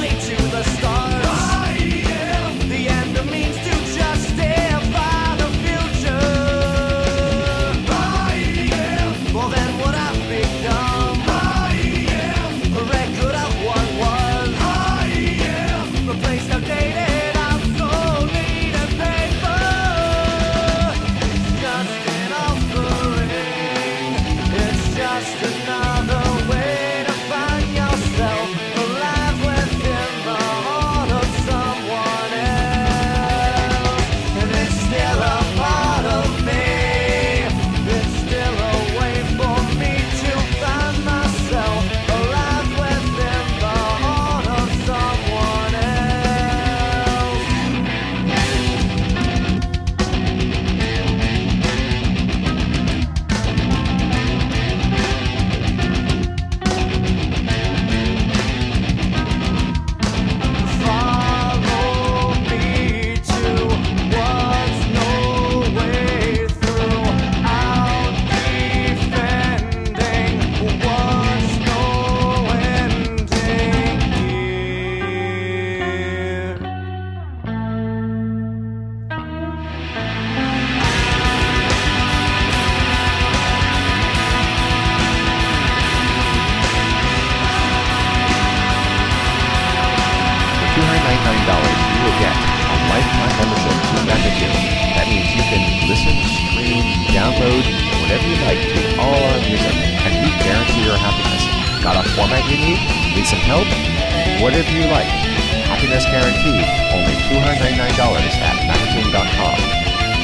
you will get a lifetime membership to Magnitude. That means you can listen, stream, download, whatever you like to all our music, and we guarantee your happiness. Got a format you need? Need some help? Whatever you like. Happiness guaranteed. Only $299 at Magnitude.com.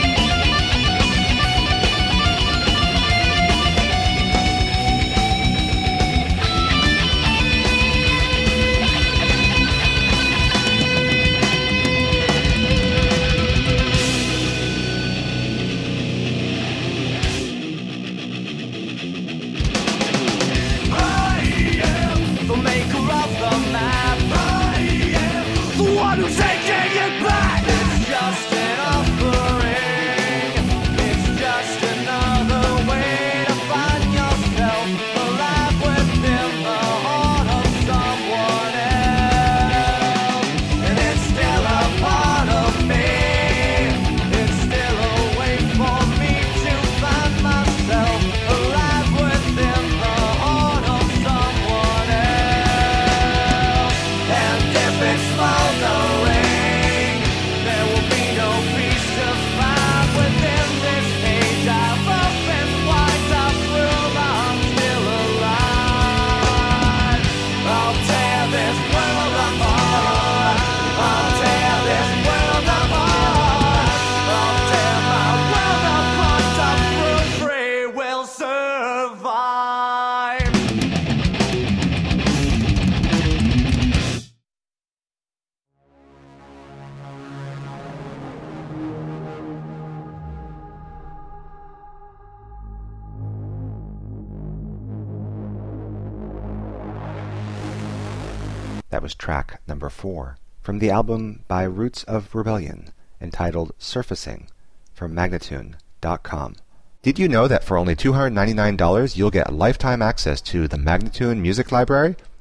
That was track number 4 from the album By Roots of Rebellion, entitled Surfacing, from Magnatune.com. Did you know that for only $299 you'll get lifetime access to the Magnatune Music Library?